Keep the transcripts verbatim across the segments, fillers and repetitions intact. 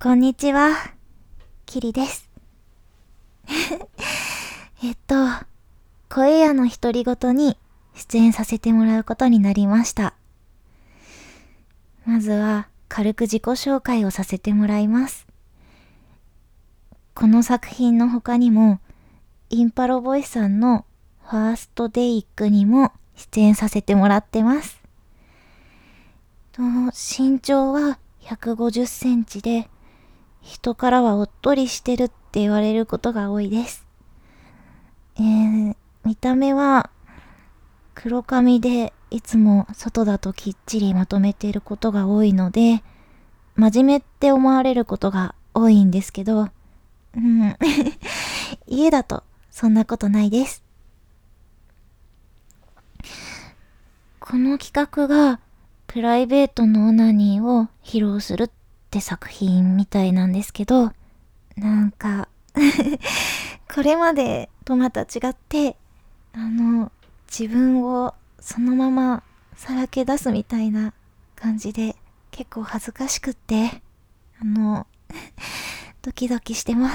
こんにちは、キリです。えっと、声屋の独り言に出演させてもらうことになりました。まずは軽く自己紹介をさせてもらいます。この作品の他にも、インパロボイスさんのファーストデイックにも出演させてもらってます。と身長はひゃくごじゅっセンチで、人からはおっとりしてるって言われることが多いです。えー、見た目は黒髪でいつも外だときっちりまとめていることが多いので、真面目って思われることが多いんですけど、うん、家だとそんなことないです。この企画がプライベートのオナニーを披露するって作品みたいなんですけど、なんかこれまでとまた違って、あの、自分をそのままさらけ出すみたいな感じで結構恥ずかしくって、あの、ドキドキしてます。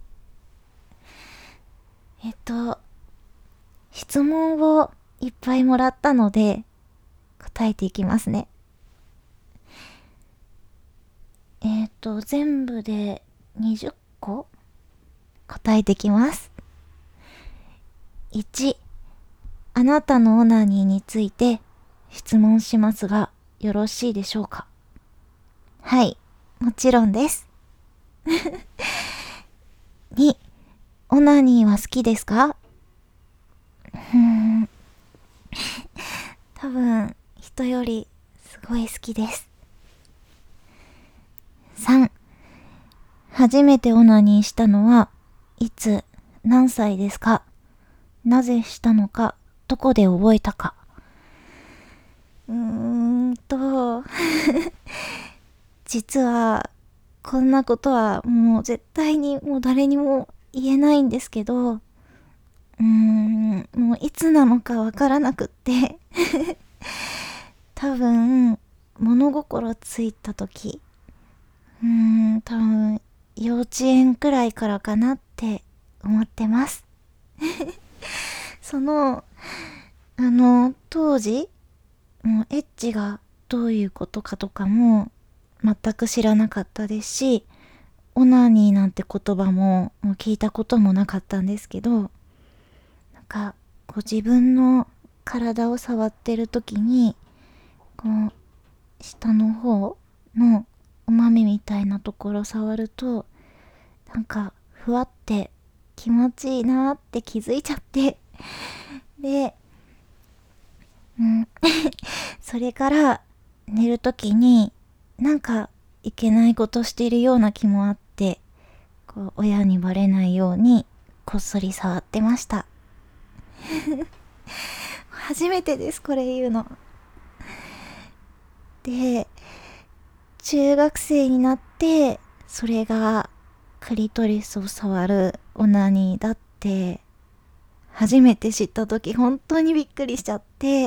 えっと、質問をいっぱいもらったので答えていきますね。えっと、全部でにじゅっこ答えてきます。いち、あなたのオナニーについて質問しますがよろしいでしょうか？はい、もちろんです。に、オナニーは好きですか？うーん、多分人よりすごい好きです。さん、初めてオナニーしたのはいつ、何歳ですか？なぜしたのか、どこで覚えたか？うーんと実はこんなことはもう絶対にもう誰にも言えないんですけど、うーんもういつなのかわからなくって多分物心ついた時、うーん多分幼稚園くらいからかなって思ってます。そのあの当時もうエッチがどういうことかとかも全く知らなかったですし、オナニーなんて言葉ももう聞いたこともなかったんですけど、なんかこう自分の体を触ってる時にこう下の方のお豆みたいなところ触ると、なんかふわって気持ちいいなーって気づいちゃって、で、うん、それから寝る時になんかいけないことしているような気もあって、こう親にバレないようにこっそり触ってました。初めてですこれ言うの。で、中学生になってそれがクリトリスを触るオナニーだって初めて知った時本当にびっくりしちゃって、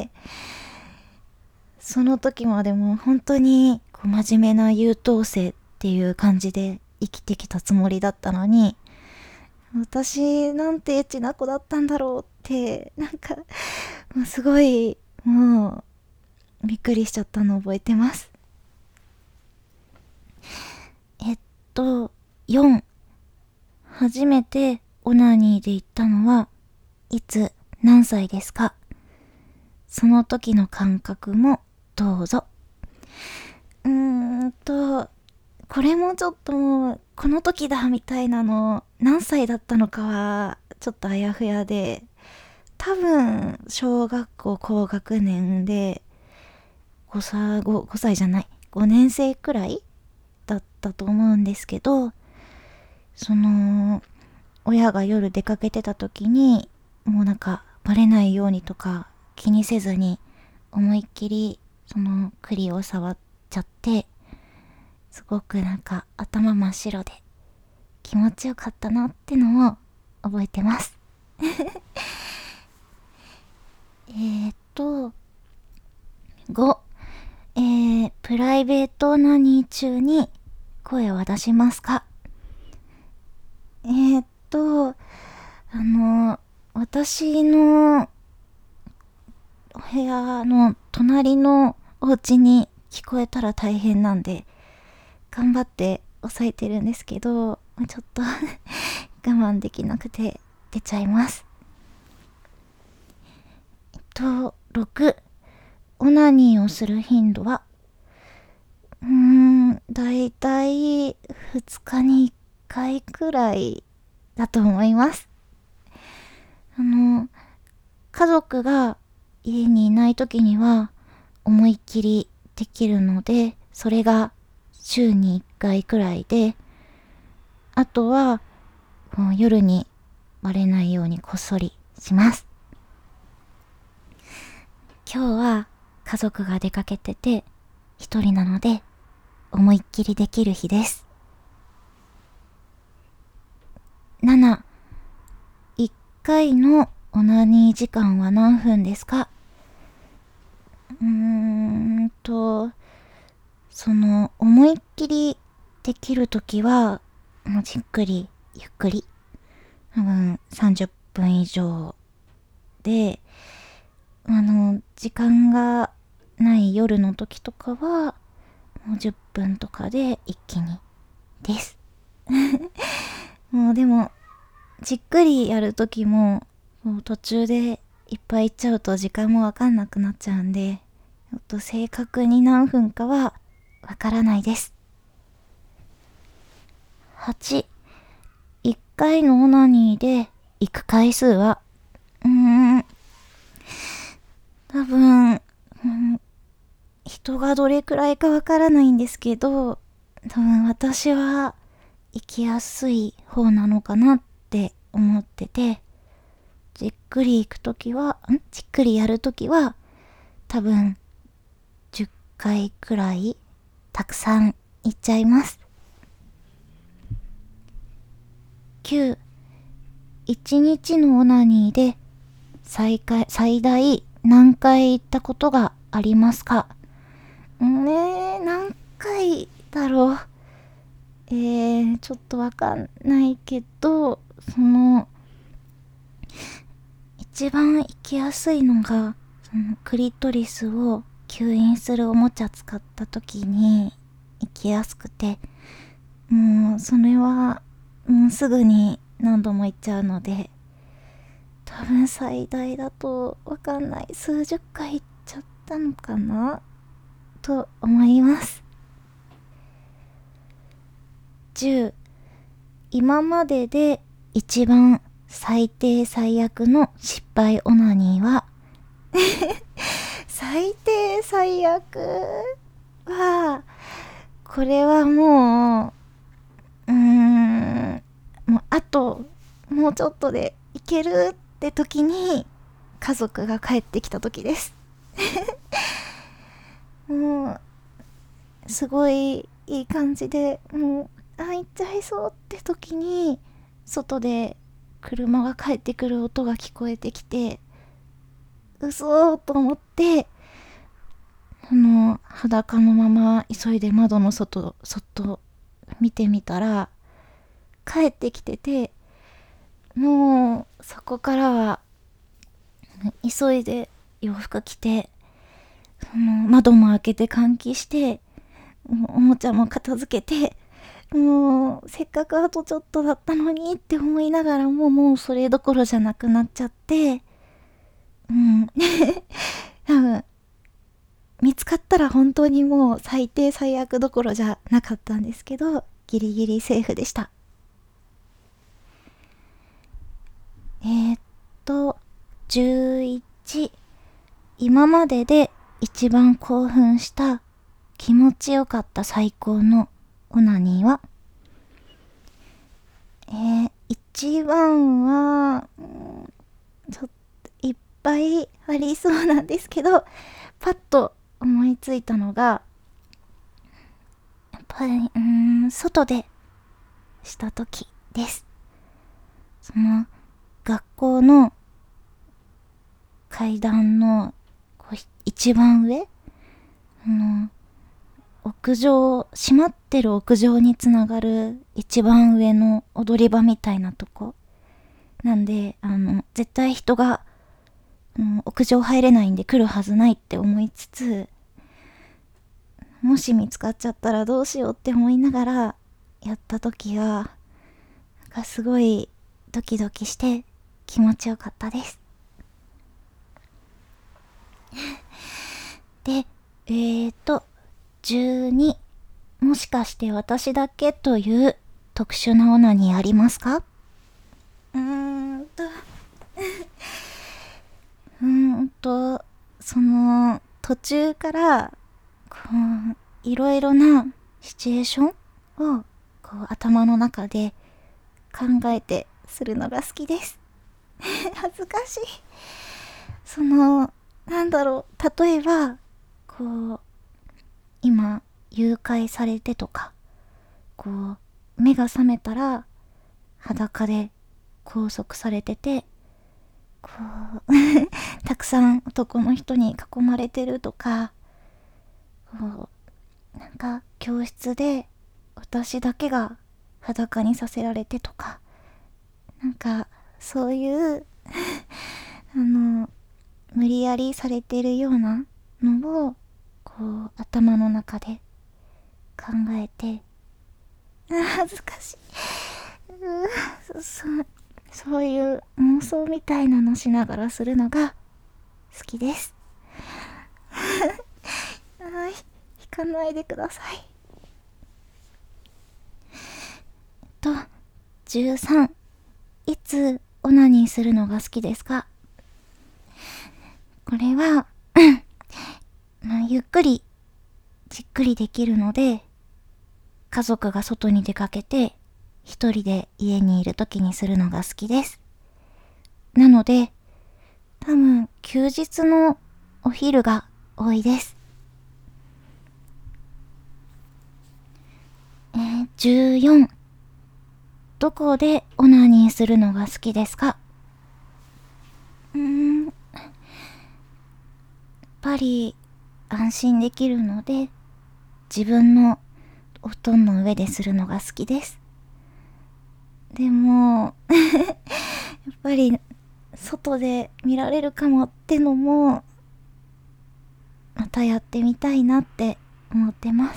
その時までも本当にこう真面目な優等生っていう感じで生きてきたつもりだったのに、私なんてエッチな子だったんだろうって、なんかもうすごいもうびっくりしちゃったのを覚えてます。えっとよん、初めてオナニーで行ったのはいつ、何歳ですか？その時の感覚もどうぞ。うーんとこれもちょっともうこの時だみたいなの何歳だったのかはちょっとあやふやで、多分小学校高学年でごさい 5, 5歳じゃないごねん生くらいだったと思うんですけど、その親が夜出かけてた時にもうなんかバレないようにとか気にせずに思いっきりその栗を触っちゃって、すごくなんか頭真っ白で気持ちよかったなってのを覚えてます。えーっとご、えー、プライベートナニー中に声は出しますか？えー、っと、あの、私のお部屋の隣のお家に聞こえたら大変なんで、頑張って抑えてるんですけど、ちょっと我慢できなくて出ちゃいます。えっと、ろく、オナニーをする頻度は、うーん、だいたいふつかにいっかいくらいだと思います。あの、家族が家にいない時には思いっきりできるので、それが週にいっかいくらいで、あとはもう夜にバレないようにこっそりします。今日は家族が出かけてて一人なので思いっきりできる日です。なな、いっかいのオナニー時間は何分ですか？うーんと、その思いっきりできるときは、もうじっくりゆっくり、多分さんじゅっぷん以上で、あの、時間がない夜の時とかは、もうじゅっぷんとかで一気にです。もうでも、じっくりやる時も、もう途中でいっぱい行っちゃうと時間もわかんなくなっちゃうんで、ちょっと正確に何分かはわからないです。はち、いっかいのオナニーで行く回数は、うーん、多分、うん、人がどれくらいかわからないんですけど、多分私は行きやすい方なのかなって思ってて、じっくり行くときは、んじっくりやるときは、多分じゅっかいくらいたくさん行っちゃいます。きゅう、いちにちのオナニーで最下最大何回行ったことがありますか？ねえ、何回だろう。えー、ちょっとわかんないけど、その、一番行きやすいのが、そのクリトリスを吸引するおもちゃ使った時に行きやすくて、もうそれはもうすぐに何度も行っちゃうので、多分最大だとわかんない数十回行っちゃったのかなと思います。じゅう、今までで一番最低最悪の失敗オナニーは最低最悪は、これはもう、うーん、もうあと、もうちょっとでいけるって時に、家族が帰ってきた時です。もう、すごいいい感じで、もう、あ、行っちゃいそうって時に、外で車が帰ってくる音が聞こえてきて、嘘と思って、あの、裸のまま急いで窓の外、そっと見てみたら、帰ってきてて、もう、そこからは、急いで洋服着て、その窓も開けて換気して、もうおもちゃも片付けて、もう、せっかくあとちょっとだったのにって思いながらも、もうそれどころじゃなくなっちゃって、うん。多分、見つかったら本当にもう最低最悪どころじゃなかったんですけど、ギリギリセーフでした。えー、っと、じゅういち、今までで一番興奮した気持ちよかった最高のオナニーは、えー、一番は、うん、ちょっといっぱいありそうなんですけど、パッと思いついたのが、やっぱり、うーん、外でした時です。その、学校の階段のこう一番上、あの、 屋上、閉まってる屋上につながる一番上の踊り場みたいなとこなんで、あの絶対人が、うん、屋上入れないんで来るはずないって思いつつ、もし見つかっちゃったらどうしようって思いながらやった時は、なんかすごいドキドキして気持ちよかったです。で、えーとじゅうに、もしかして私だけという特殊なオナニーありますか？うーんとうーんとその途中からこういろいろなシチュエーションをこう頭の中で考えてするのが好きです。恥ずかしい。そのなんだろう、例えばこう今誘拐されてとか、こう目が覚めたら裸で拘束されてて、こうたくさん男の人に囲まれてるとか、こうなんか教室で私だけが裸にさせられてとか、なんかそういうあの無理やりされてるようなのをこう頭の中で考えて、あ恥ずかしい、うそそういう妄想みたいなのしながらするのが好きです。はい、引かないでください。とじゅうさん、いつオナニーするのが好きですか？これはまあ、ゆっくりじっくりできるので、家族が外に出かけて一人で家にいる時にするのが好きです。なので多分休日のお昼が多いです。えー、じゅうよん、どこでオナニーするのが好きですか？うーん、やっぱり安心できるので自分のお布団の上でするのが好きです。でもやっぱり外で見られるかもってのもまたやってみたいなって思ってます。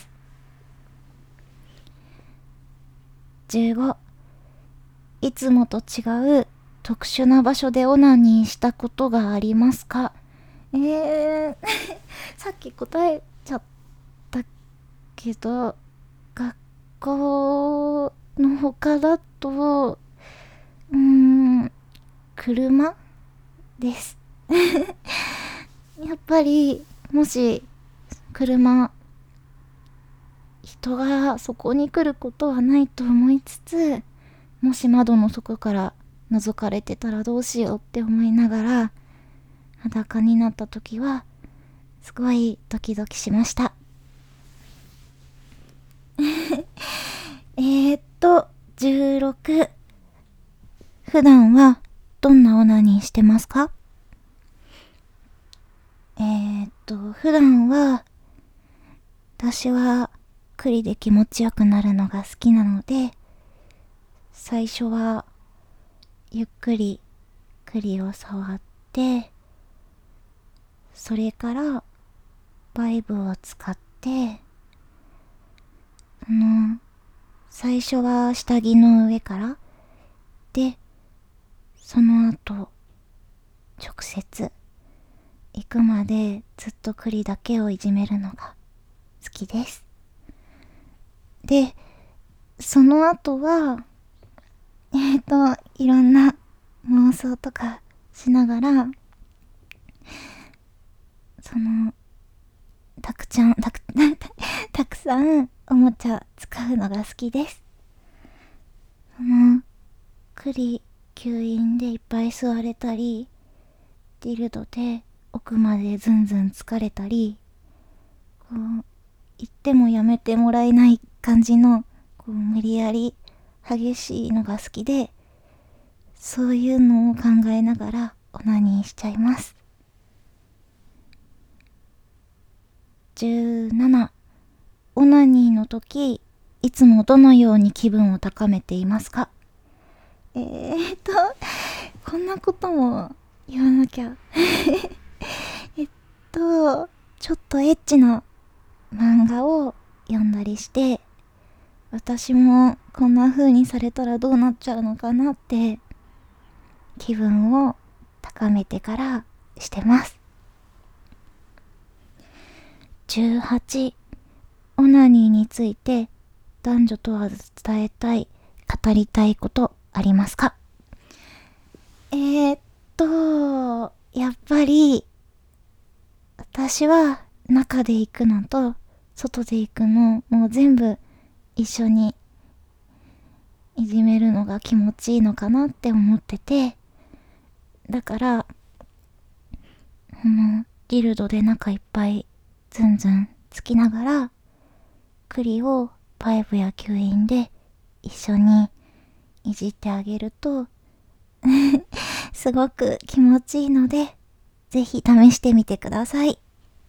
じゅうご、いつもと違う特殊な場所でオナニーしたことがありますか？えーさっき答えちゃったけど、学校の他だとうーん車ですやっぱりもし車、人がそこに来ることはないと思いつつ、もし窓の底から覗かれてたらどうしようって思いながら裸になった時はすごいドキドキしました。えーっとじゅうろく、普段はどんなオナニーしてますか？えーっと普段は私は栗で気持ちよくなるのが好きなので、最初はゆっくり栗を触って、それからバイブを使ってあの最初は下着の上からで、その後直接行くまでずっと栗だけをいじめるのが好きです。でその後はえっといろんな妄想とかしながら、そのたくちゃんたくたくさんおもちゃ使うのが好きです。その栗吸引でいっぱい吸われたり、ディルドで奥までズンズン疲れたり、こう言ってもやめてもらえない感じのこう無理やり激しいのが好きで、そういうのを考えながらオナニーしちゃいます。じゅうなな、オ時、いつもどのように気分を高めていますか？えーっと、こんなことも言わなきゃ。えっと、ちょっとエッチな漫画を読んだりして、私もこんな風にされたらどうなっちゃうのかなって気分を高めてからしてます。じゅうはち、オナニーについて男女問わず伝えたい、語りたいことありますか？えー、っと、やっぱり私は中で行くのと外で行くのもう全部一緒にいじめるのが気持ちいいのかなって思ってて、だからあのディルドで中いっぱいズンズンつきながら栗をパイブや吸引で一緒にいじってあげるとすごく気持ちいいので、ぜひ試してみてください。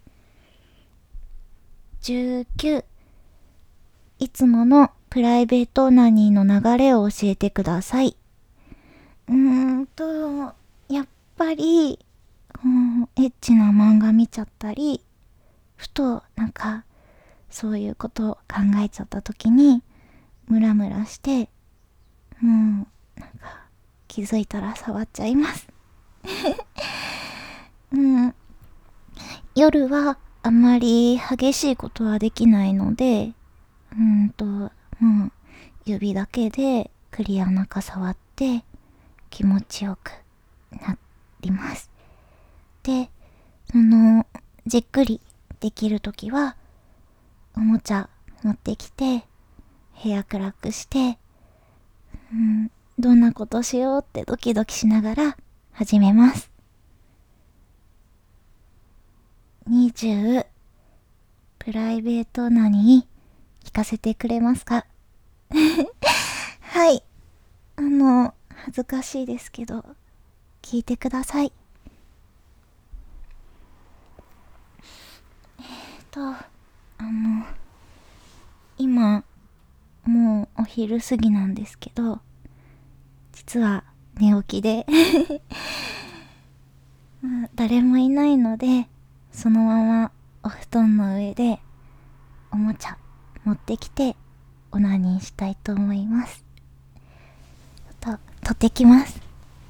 じゅうきゅう、いつものプライベートオナニーの流れを教えてください。うーんと、やっぱり、うん、エッチな漫画見ちゃったり、ふとなんかそういうことを考えちゃった時にムラムラして、もうなんか気づいたら触っちゃいます。うん、夜はあまり激しいことはできないので、うんと、もう指だけでクリア中触って気持ちよくなります。で、そのじっくりできるときはおもちゃ持ってきて部屋暗くして、うん、どんなことしようってドキドキしながら始めます。にじゅう、プライベートなに聞かせてくれますか？はい、あの恥ずかしいですけど聞いてください。えっとあの今もうお昼過ぎなんですけど、実は寝起きでまあ、誰もいないのでそのままお布団の上でおもちゃ持ってきてオナニーしたいと思います。と取ってきます。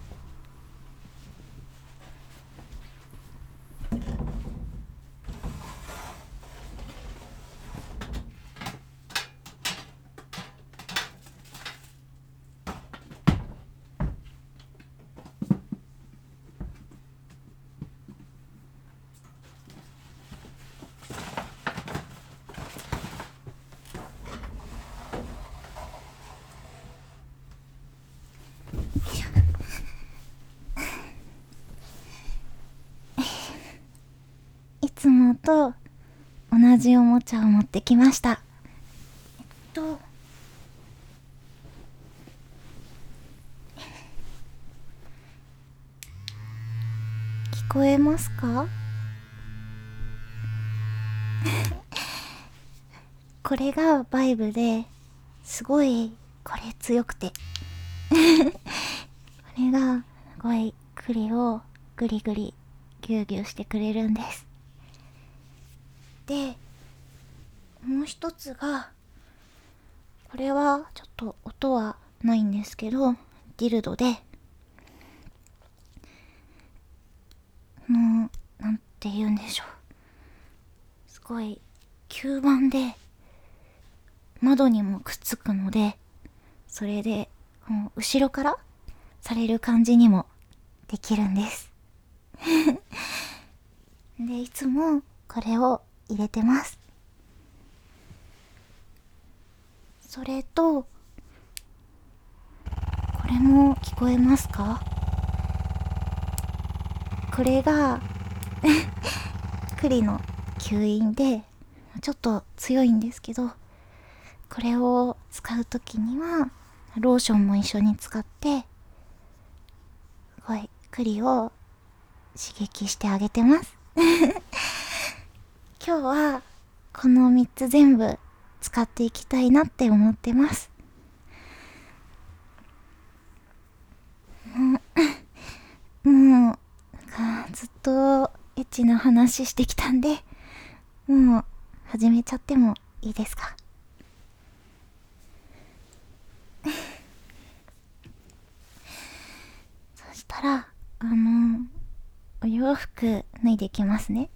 いつもと同じおもちゃを持ってきました。えっと聞こえますか？これがバイブですごいこれ強くてこれがすごい栗をグリグリギューギューしてくれるんです。で、もう一つが、これはちょっと音はないんですけど、ディルドでのなんて言うんでしょう、すごい吸盤で窓にもくっつくので、それでもう後ろからされる感じにもできるんですで、いつもこれを入れてます。それとこれも聞こえますか？これが栗の吸引でちょっと強いんですけど、これを使うときにはローションも一緒に使ってすごい栗を刺激してあげてます今日はこのみっつ全部使っていきたいなって思ってます。もう、もうずっとエッチな話してきたんで、もう始めちゃってもいいですか？そしたら、あのお洋服脱いできますね。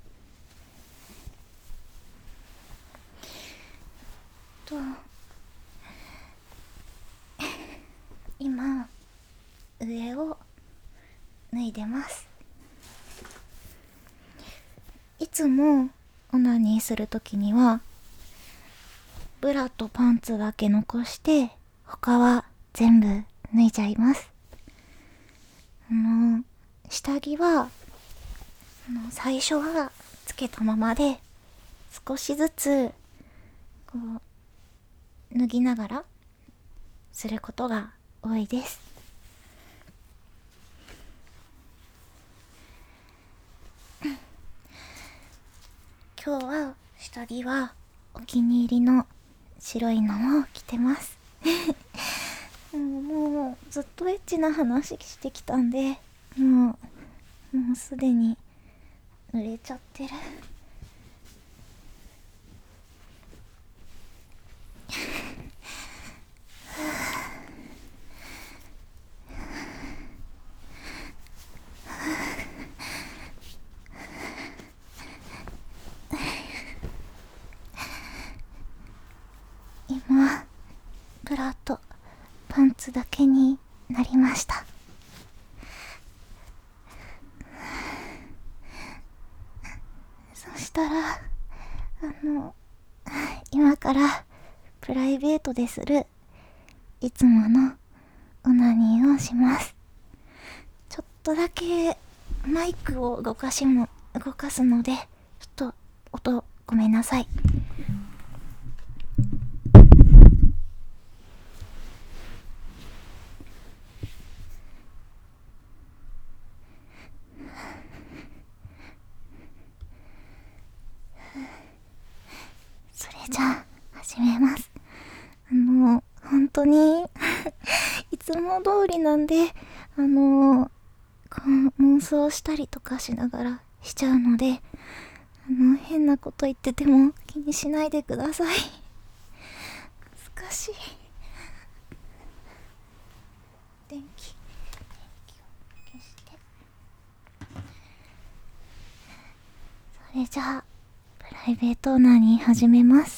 と今上を脱いでます。いつもオナニーするときにはブラとパンツだけ残して他は全部脱いじゃいます。あの下着はあの最初はつけたままで少しずつこう脱ぎながらすることが多いです。今日は下着はお気に入りの白いのを着てます。もうもうずっとエッチな話してきたんで、もうもうすでに濡れちゃってる。今ブラとパンツだけになりました。そしたらあの今からプライベートでするいつものオナニーをします。ちょっとだけマイクを動かしも動かすので、ちょっと音ごめんなさい。それじゃあ始めます。あの本当にいつも通りなんで、あのこう妄想したりとかしながらしちゃうので、あの変なこと言ってても気にしないでください。難しい。電気電気を消して、それじゃあプライベートオナニー始めます。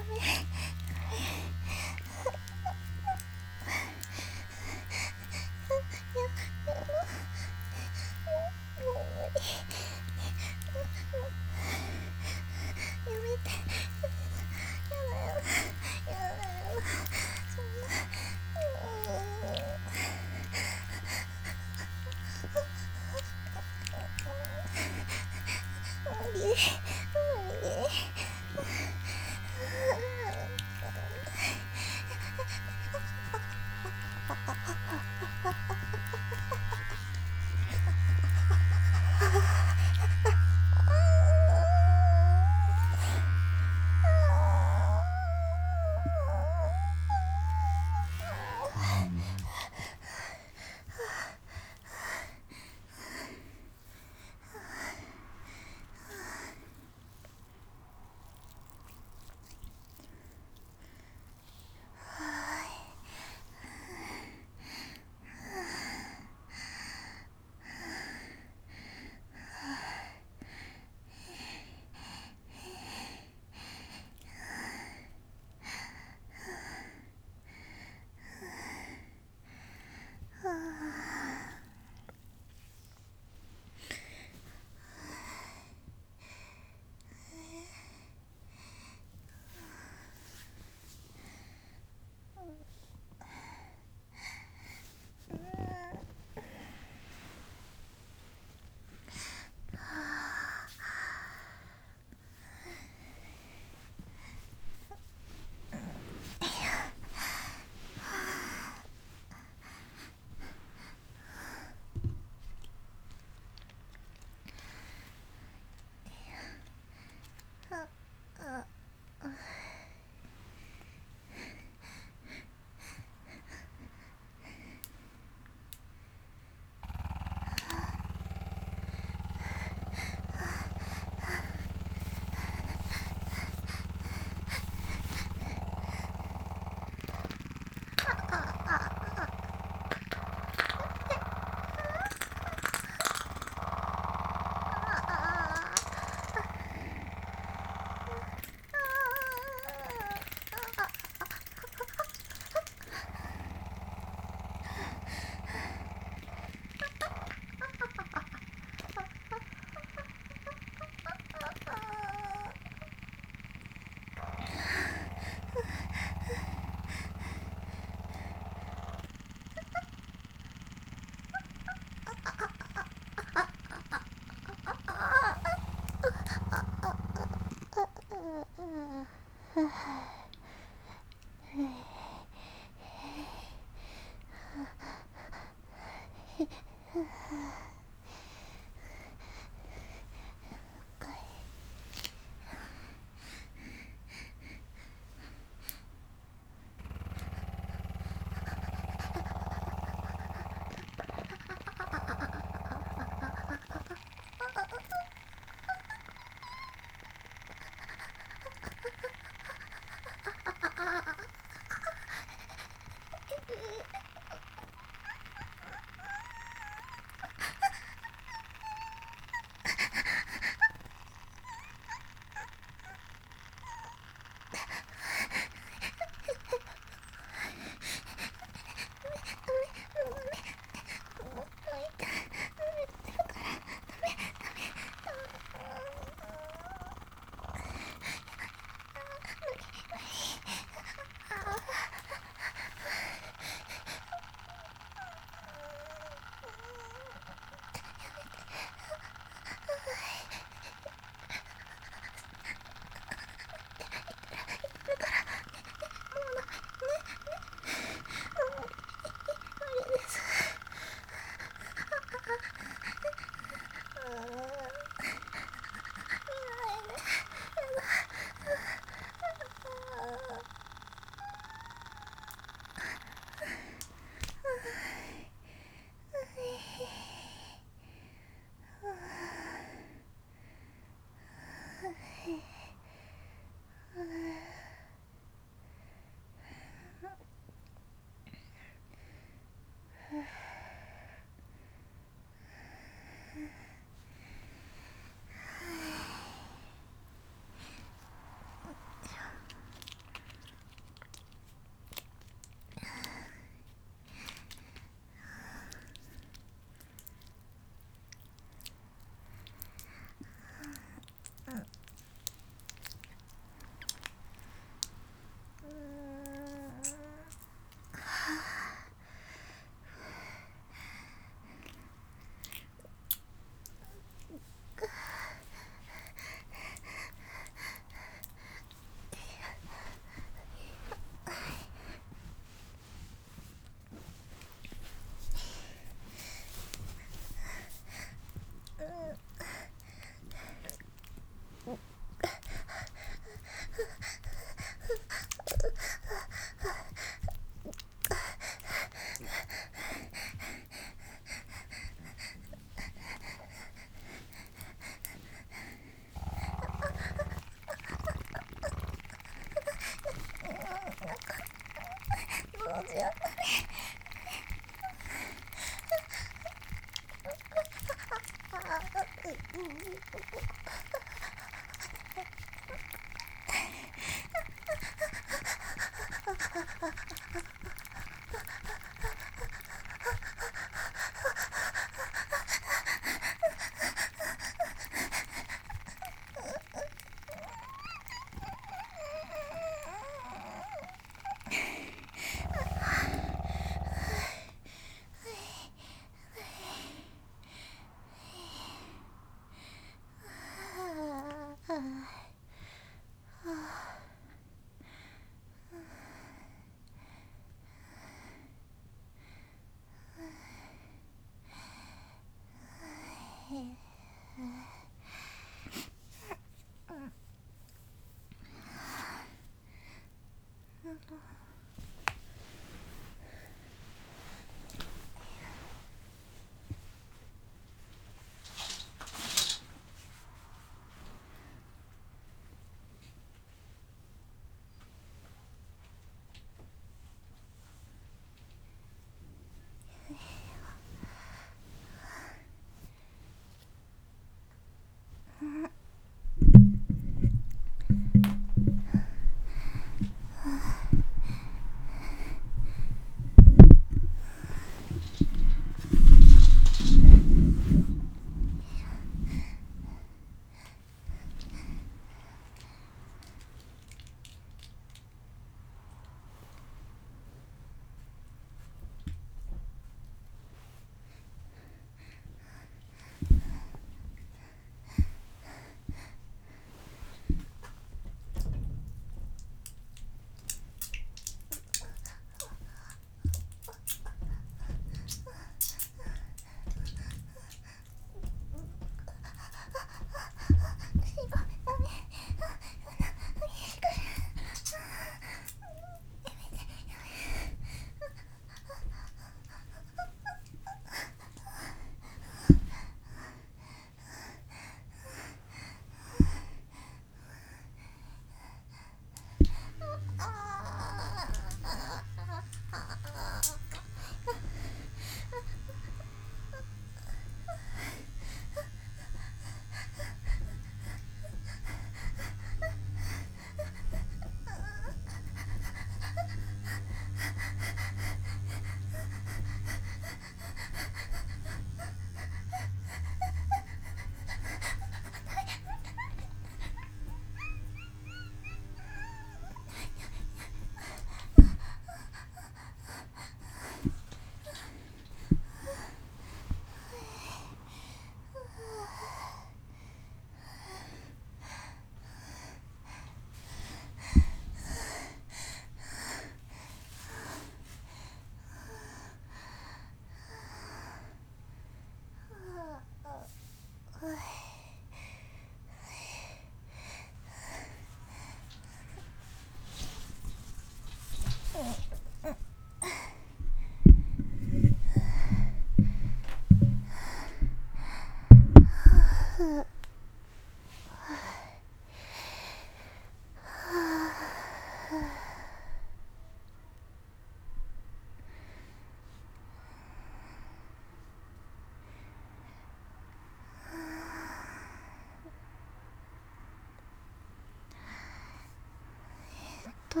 と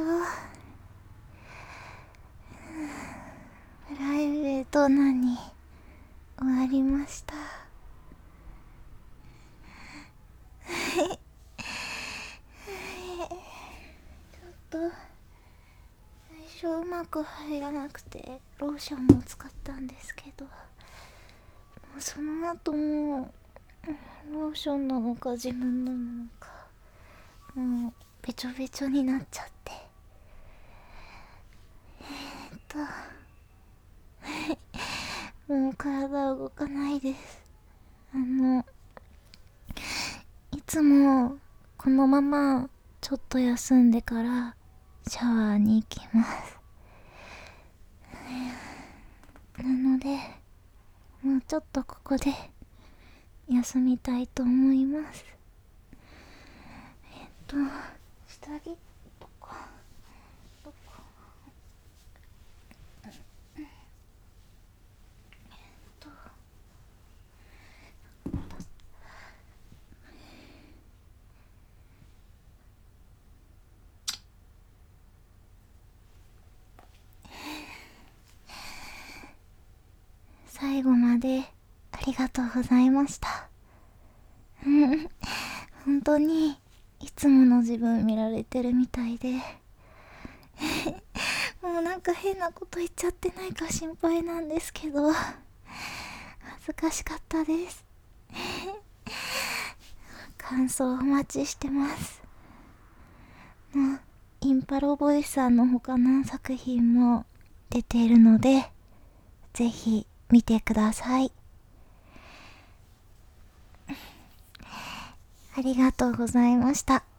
プライベートなに終わりました。ちょっと最初うまく入らなくてローションも使ったんですけど、その後もローションなのか自分なのかもうべちょべちょになっちゃって、えー、っともう体動かないです。あのいつもこのままちょっと休んでからシャワーに行きます。なのでもうちょっとここで休みたいと思います。えっと下着とかどこ、えっと最後までありがとうございました。うん本当にいつもの自分見られてるみたいでもうなんか変なこと言っちゃってないか心配なんですけど、恥ずかしかったです感想お待ちしてます。 バローボイスさんの他の作品も出ているので、ぜひ見てください。ありがとうございました。